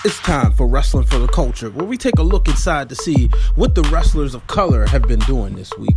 It's time for Wrestling for the Culture, where we take a look inside to see what the wrestlers of color have been doing this week.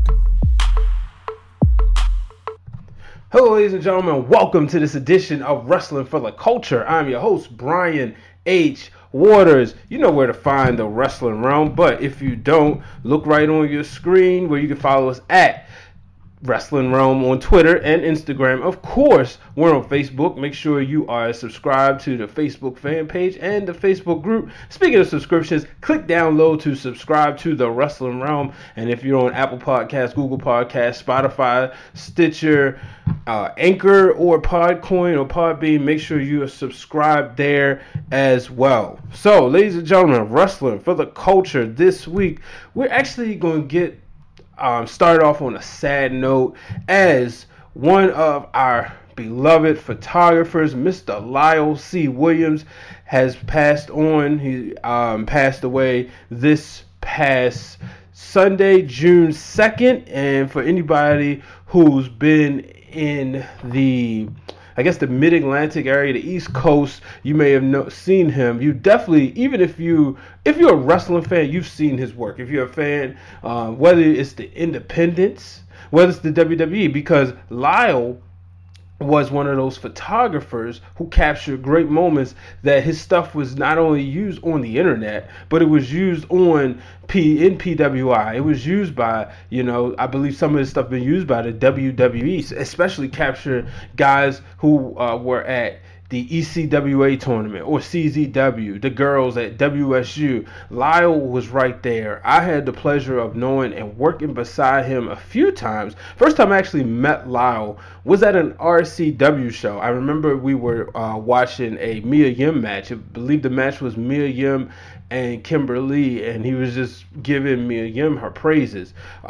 Hello, ladies and gentlemen. Welcome to this edition of Wrestling for the Culture. I'm your host, Brian H. Waters. You know where to find the Wrestling Realm, but if you don't, look right on your screen where you can follow us at Wrestling Realm on Twitter and Instagram. Of course, we're on Facebook. Make sure you are subscribed to the Facebook fan page and the Facebook group. Speaking of subscriptions, click download to subscribe to the Wrestling Realm. And if you're on Apple Podcasts, Google Podcasts, Spotify, Stitcher, Anchor, or Podcoin or Podbean, make sure you are subscribed there as well. So, ladies and gentlemen, Wrestling for the Culture this week, we're actually going to get start off on a sad note, as one of our beloved photographers, Mr. Lyle C. Williams, has passed on. He passed away this past Sunday, June 2nd. And for anybody who's been in the Mid-Atlantic area, the East Coast, you may have seen him. You definitely, even if you're a wrestling fan, you've seen his work. If you're a fan, whether it's the independents, whether it's the WWE, because Lyle was one of those photographers who captured great moments that his stuff was not only used on the internet, but it was used in PWI. It was used by, I believe some of his stuff been used by the WWE, especially capturing guys who were at the ECWA tournament or CZW, the girls at WSU. Lyle was right there. I had the pleasure of knowing and working beside him a few times. First time I actually met Lyle was at an RCW show. I remember we were watching a Mia Yim match. I believe the match was Mia Yim and Kimberly, and he was just giving Mia Yim her praises.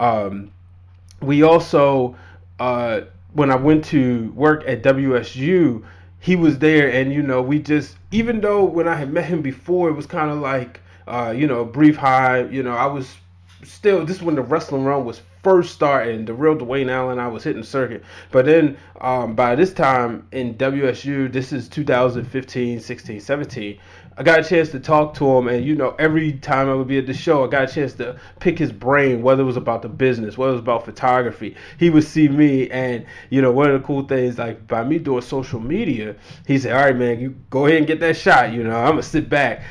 We also, when I went to work at WSU, he was there, and, we just, even though when I had met him before, it was kind of like, a brief high, I was still, this is when the Wrestling Realm was first starting, the real Dwayne Allen, I was hitting the circuit. But then by this time in WSU, this is 2015, 16, 17, I got a chance to talk to him, and every time I would be at the show, I got a chance to pick his brain, whether it was about the business, whether it was about photography. He would see me, and one of the cool things, like by me doing social media, he said, "All right, man, you go ahead and get that shot. I'm gonna sit back."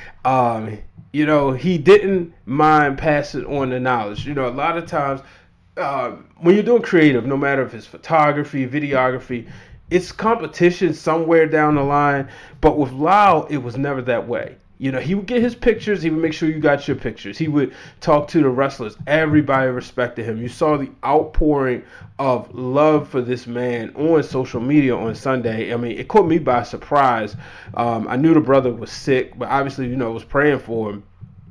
He didn't mind passing on the knowledge. A lot of times when you're doing creative, no matter if it's photography, videography, it's competition somewhere down the line. But with Lyle, it was never that way. He would get his pictures. He would make sure you got your pictures. He would talk to the wrestlers. Everybody respected him. You saw the outpouring of love for this man on social media on Sunday. I mean, it caught me by surprise. I knew the brother was sick, but obviously, was praying for him.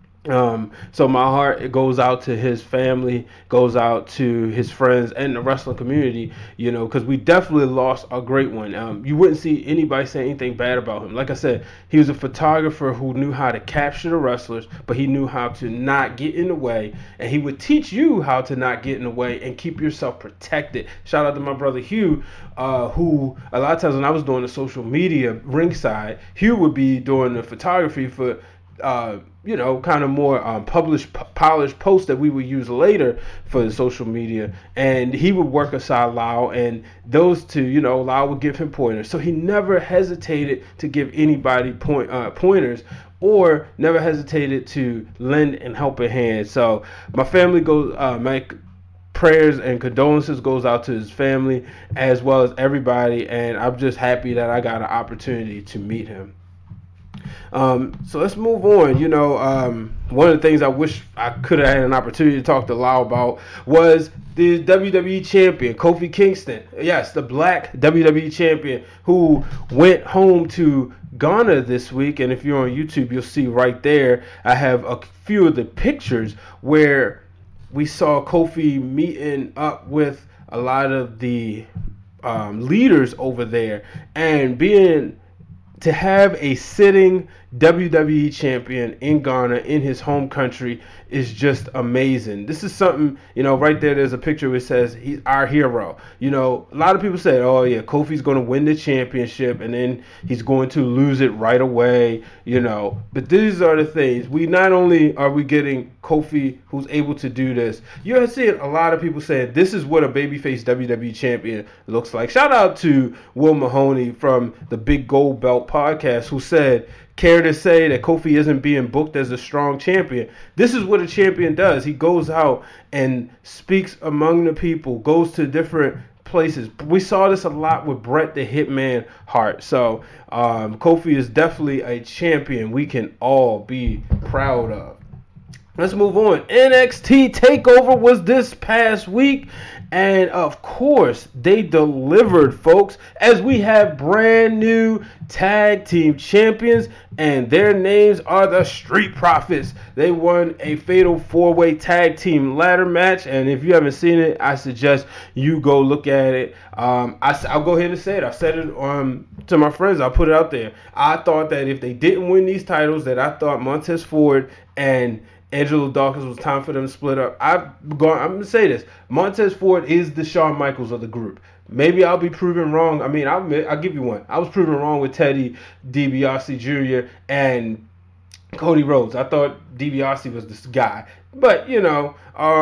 So my heart, it goes out to his family, goes out to his friends and the wrestling community, because we definitely lost a great one. You wouldn't see anybody say anything bad about him. Like I said, he was a photographer who knew how to capture the wrestlers, but he knew how to not get in the way, and he would teach you how to not get in the way and keep yourself protected. Shout out to my brother Hugh, who a lot of times when I was doing the social media ringside, Hugh would be doing the photography for kind of more polished posts that we would use later for the social media. And he would work aside Lyle, and those two, Lyle would give him pointers. So he never hesitated to give anybody pointers, or never hesitated to lend and help a hand. So my family goes, my prayers and condolences goes out to his family as well as everybody. And I'm just happy that I got an opportunity to meet him. So let's move on. One of the things I wish I could have had an opportunity to talk to Lyle about was the WWE champion, Kofi Kingston. Yes, the black WWE champion who went home to Ghana this week. And if you're on YouTube, you'll see right there, I have a few of the pictures where we saw Kofi meeting up with a lot of the leaders over there, and to have a sitting WWE champion in Ghana, in his home country, is just amazing. This is something, right there's a picture where it says he's our hero. A lot of people say, oh yeah, Kofi's going to win the championship and then he's going to lose it right away, But these are the things. We not only are we getting Kofi who's able to do this, you're seeing a lot of people saying this is what a babyface WWE champion looks like. Shout out to Will Mahoney from the Big Gold Belt podcast who said, care to say that Kofi isn't being booked as a strong champion. This is what a champion does. He goes out and speaks among the people, goes to different places. We saw this a lot with Bret the Hitman Hart. So Kofi is definitely a champion we can all be proud of. Let's move on. NXT TakeOver was this past week. And of course, they delivered, folks, as we have brand new tag team champions, and their names are the Street Profits. They won a fatal 4-way tag team ladder match, and if you haven't seen it, I suggest you go look at it. I'll go ahead and say it. I said it to my friends. I'll put it out there. I thought that if they didn't win these titles, that I thought Montez Ford and Angelo Dawkins was time for them to split up. I'm going to say this. Montez Ford is the Shawn Michaels of the group. Maybe I'll be proven wrong. I mean, I'll give you one. I was proven wrong with Teddy DiBiase Jr. and Cody Rhodes. I thought DiBiase was this guy. But, it's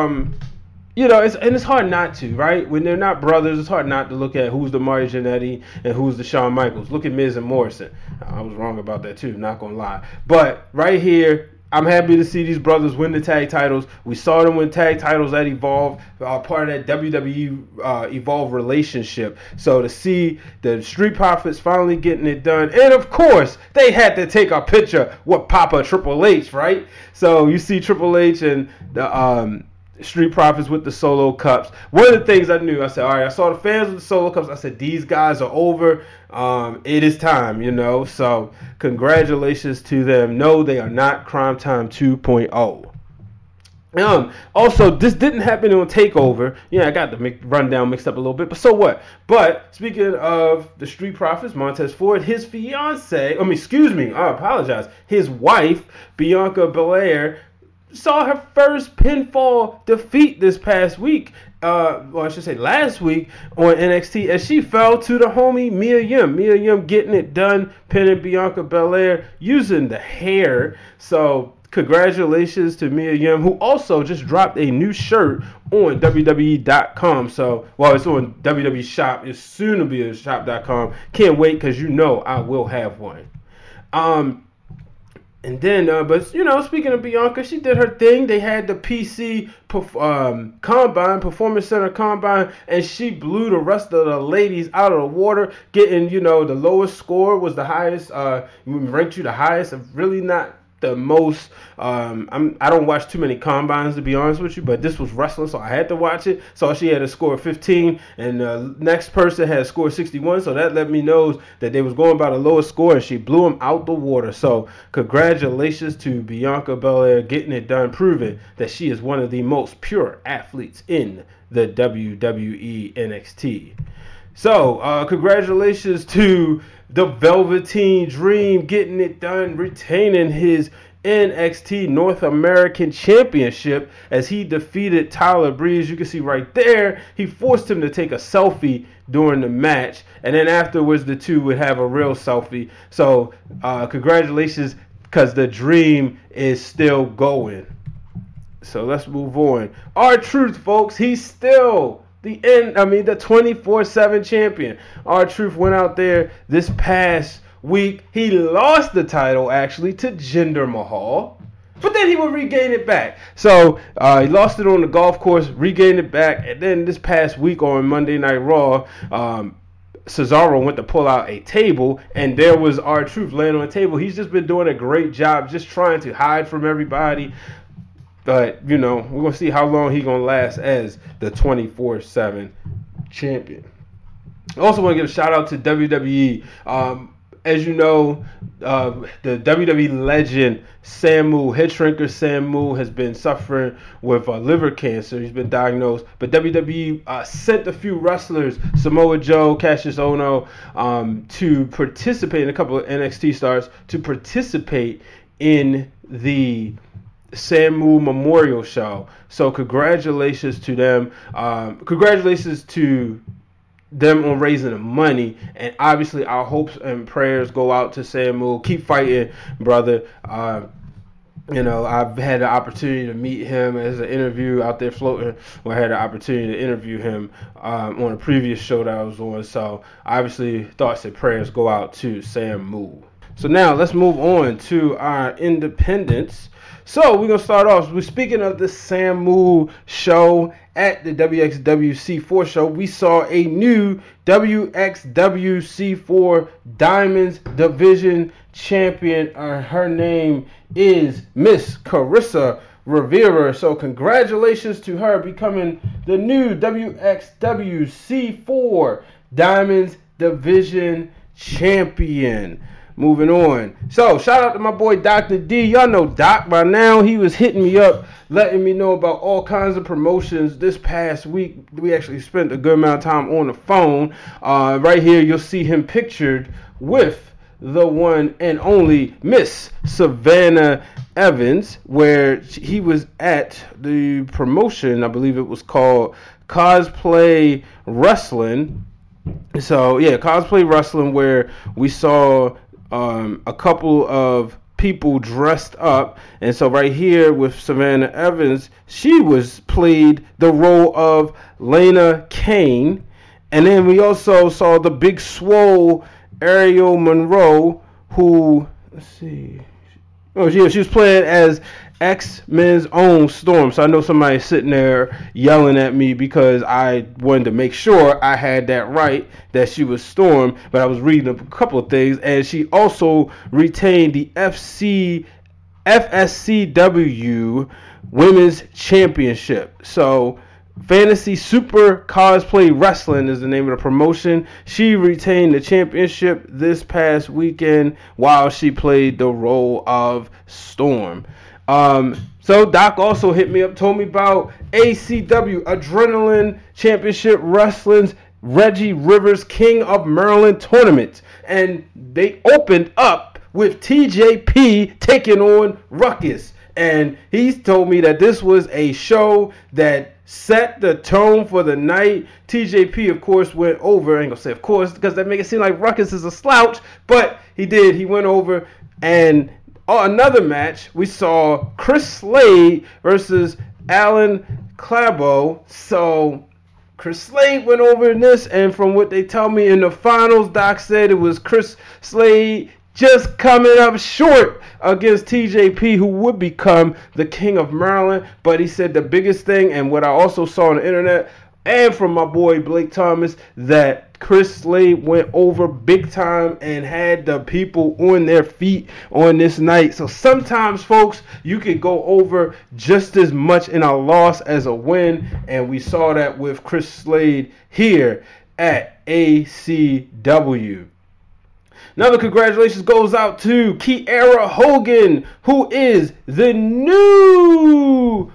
hard not to, right? When they're not brothers, it's hard not to look at who's the Marty Jannetty and who's the Shawn Michaels. Look at Miz and Morrison. I was wrong about that too, not going to lie. But right here, I'm happy to see these brothers win the tag titles. We saw them win tag titles at Evolve, part of that WWE Evolve relationship. So to see the Street Profits finally getting it done. And of course, they had to take a picture with Papa Triple H, right? So you see Triple H and the Street Profits with the Solo Cups. One of the things I knew, I said, all right, I saw the fans with the Solo Cups. I said, these guys are over. It is time, So congratulations to them. No, they are not Crime Time 2.0. Also, this didn't happen on TakeOver. Yeah, I got the rundown mixed up a little bit, but so what? But speaking of the Street Profits, Montez Ford, his fiance, I apologize. His wife, Bianca Belair, saw her first pinfall defeat this past week, I should say last week on NXT, as she fell to the homie Mia Yim. Mia Yim getting it done, pinning Bianca Belair using the hair. So congratulations to Mia Yim, who also just dropped a new shirt on WWE.com. So, it's on WWE Shop. It's soon to be at shop.com. Can't wait because I will have one. And then, speaking of Bianca, she did her thing. They had the PC Combine, Performance Center Combine, and she blew the rest of the ladies out of the water, getting, the lowest score was the highest, ranked you the highest, really not the most. I don't watch too many combines, to be honest with you, but this was wrestling, so I had to watch it. So she had a score of 15, and the next person had a score of 61, so that let me know that they was going by the lowest score, and she blew them out the water. So congratulations to Bianca Belair getting it done, proving that she is one of the most pure athletes in the WWE NXT. So congratulations to the Velveteen Dream getting it done, retaining his NXT North American Championship as he defeated Tyler Breeze. You can see right there, he forced him to take a selfie during the match, and then afterwards the two would have a real selfie. So congratulations, because the Dream is still going. So let's move on. R-Truth, folks, he's still the 24/7 champion. R-Truth went out there this past week. He lost the title, actually, to Jinder Mahal. But then he would regain it back. So he lost it on the golf course, regained it back. And then this past week on Monday Night Raw, Cesaro went to pull out a table, and there was R-Truth laying on the table. He's just been doing a great job just trying to hide from everybody. But, we're going to see how long he's going to last as the 24/7 champion. I also want to give a shout out to WWE. as you know, the WWE legend Samu, head shrinker Samu, has been suffering with liver cancer. He's been diagnosed, but WWE sent a few wrestlers, Samoa Joe, Cassius Ohno, to participate in a couple of NXT stars to participate in the Samu Memorial Show. So congratulations to them. Congratulations to them on raising the money, and obviously our hopes and prayers go out to Samu. Keep fighting, brother. I've had the opportunity to meet him as an interview out there floating. I had the opportunity to interview him on a previous show that I was on. So obviously thoughts and prayers go out to Samu. So now let's move on to our independents. So we're going to start off. We're speaking of the Samu show at the WXWC4 show. We saw a new WXWC4 Diamonds Division champion. Her name is Miss Carissa Rivera. So congratulations to her becoming the new WXWC4 Diamonds Division champion. Moving on. So, shout out to my boy Dr. D. Y'all know Doc by now. He was hitting me up, letting me know about all kinds of promotions this past week. We actually spent a good amount of time on the phone. Right here, you'll see him pictured with the one and only Miss Savannah Evans, where he was at the promotion. I believe it was called Cosplay Wrestling. So, yeah, Cosplay Wrestling, where we saw a couple of people dressed up. And so right here with Savannah Evans, she played the role of Lena Kane. And then we also saw the big swole Ariel Monroe, who, let's see. Oh, yeah, she was playing as X-Men's own Storm. So I know somebody's sitting there yelling at me because I wanted to make sure I had that right, that she was Storm. But I was reading a couple of things, and she also retained the FSCW Women's Championship. So Fantasy Super Cosplay Wrestling is the name of the promotion. She retained the championship this past weekend while she played the role of Storm. So Doc also hit me up, told me about ACW, Adrenaline Championship Wrestling's Reggie Rivers King of Maryland tournament. And they opened up with TJP taking on Ruckus. And he's told me that this was a show that set the tone for the night. TJP, of course, went over. I ain't gonna say of course, because that make it seem like Ruckus is a slouch. But he did. He went over. And another match, we saw Chris Slade versus Alan Clabo. So Chris Slade went over in this, and from what they tell me in the finals, Doc said it was Chris Slade just coming up short against TJP, who would become the King of Maryland. But he said the biggest thing, and what I also saw on the internet and from my boy Blake Thomas, that Chris Slade went over big time and had the people on their feet on this night. So sometimes, folks, you can go over just as much in a loss as a win, and we saw that with Chris Slade here at ACW. Another congratulations goes out to Kiera Hogan, who is the new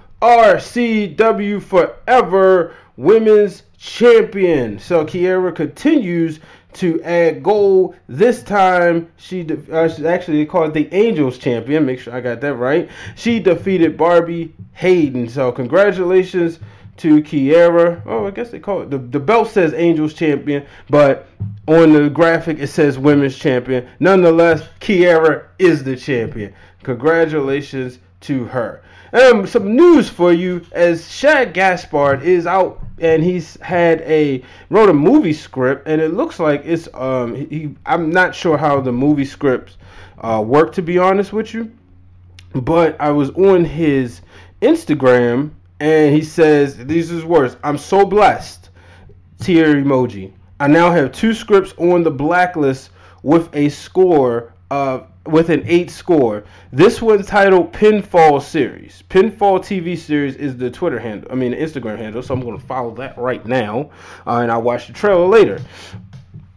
RCW Forever Women's Champion. So Kiera continues to add gold. This time, she actually called the Angels Champion. Make sure I got that right. She defeated Barbie Hayden. So congratulations to Kiera. Oh, I guess they call it. The belt says Angels Champion, but on the graphic it says Women's Champion. Nonetheless, Kiera is the champion. Congratulations to her. Some news for you, as Shad Gaspard is out and he's wrote a movie script, and it looks like it's I'm not sure how the movie scripts work, to be honest with you, but I was on his Instagram and he says, these are his words: "I'm so blessed," tear emoji. "I now have 2 scripts on the blacklist with a score of with an 8 score. This one's titled Pinfall Series." Pinfall TV Series is the Twitter handle, the Instagram handle, so I'm going to follow that right now, and I'll watch the trailer later.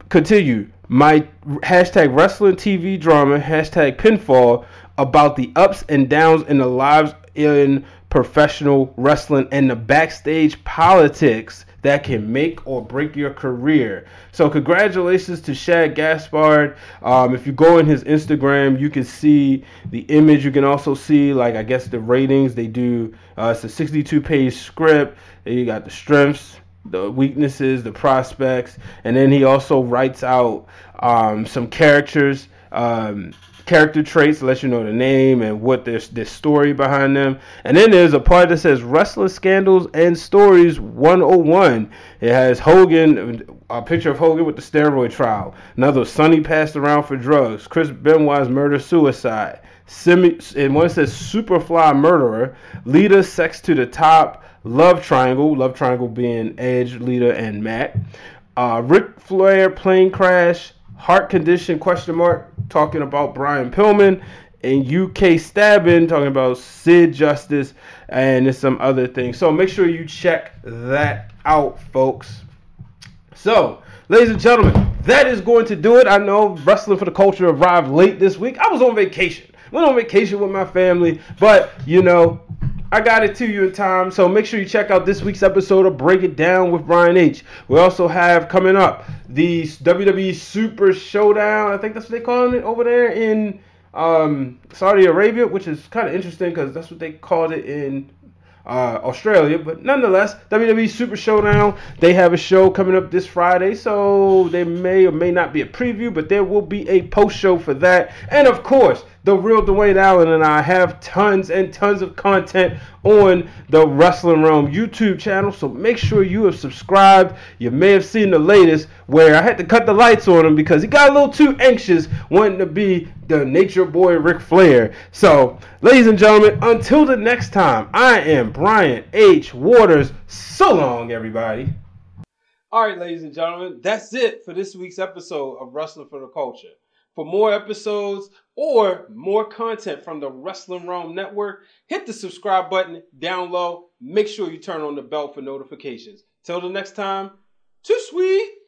continue. My hashtag wrestling TV drama, hashtag pinfall, about the ups and downs in the lives in professional wrestling and the backstage politics that can make or break your career. So congratulations to Shad Gaspard. If you go in his Instagram, you can see the image. You can also see, like, I guess the ratings they do. It's a 62-page script. You got the strengths, the weaknesses, the prospects, and then he also writes out some characters, character traits to let you know the name and what there's story behind them. And then there's a part that says Wrestling Scandals and Stories 101. It has Hogan, a picture of Hogan with the steroid trial. Another, Sonny passed around for drugs. Chris Benoit's murder-suicide. And one says Superfly murderer. Lita sex to the top. Love triangle being Edge, Lita, and Matt. Ric Flair plane crash. Heart condition, ? Talking about Brian Pillman. And UK stabbing, talking about Sid Justice, and there's some other things. So make sure you check that out, folks. So, ladies and gentlemen, that is going to do it. I know Wrestling for the Culture arrived late this week. I was on vacation. Went on vacation with my family, but, you know, I got it to you in time, so make sure you check out this week's episode of Break It Down with Brian H. We also have coming up the WWE Super Showdown. I think that's what they call it over there in Saudi Arabia, which is kind of interesting because that's what they called it in Australia. But nonetheless, WWE Super Showdown, they have a show coming up this Friday, so there may or may not be a preview, but there will be a post show for that. And of course, the real Dwayne Allen and I have tons and tons of content on the Wrestling Realm YouTube channel, so make sure you have subscribed. You may have seen the latest where I had to cut the lights on him because he got a little too anxious wanting to be the Nature Boy Ric Flair. So, ladies and gentlemen, until the next time, I am Brian H. Waters. So long, everybody. All right, ladies and gentlemen, that's it for this week's episode of Wrestling for the Culture. For more episodes or more content from the Wrestling Realm Network, hit the subscribe button down low. Make sure you turn on the bell for notifications. Till the next time, too sweet.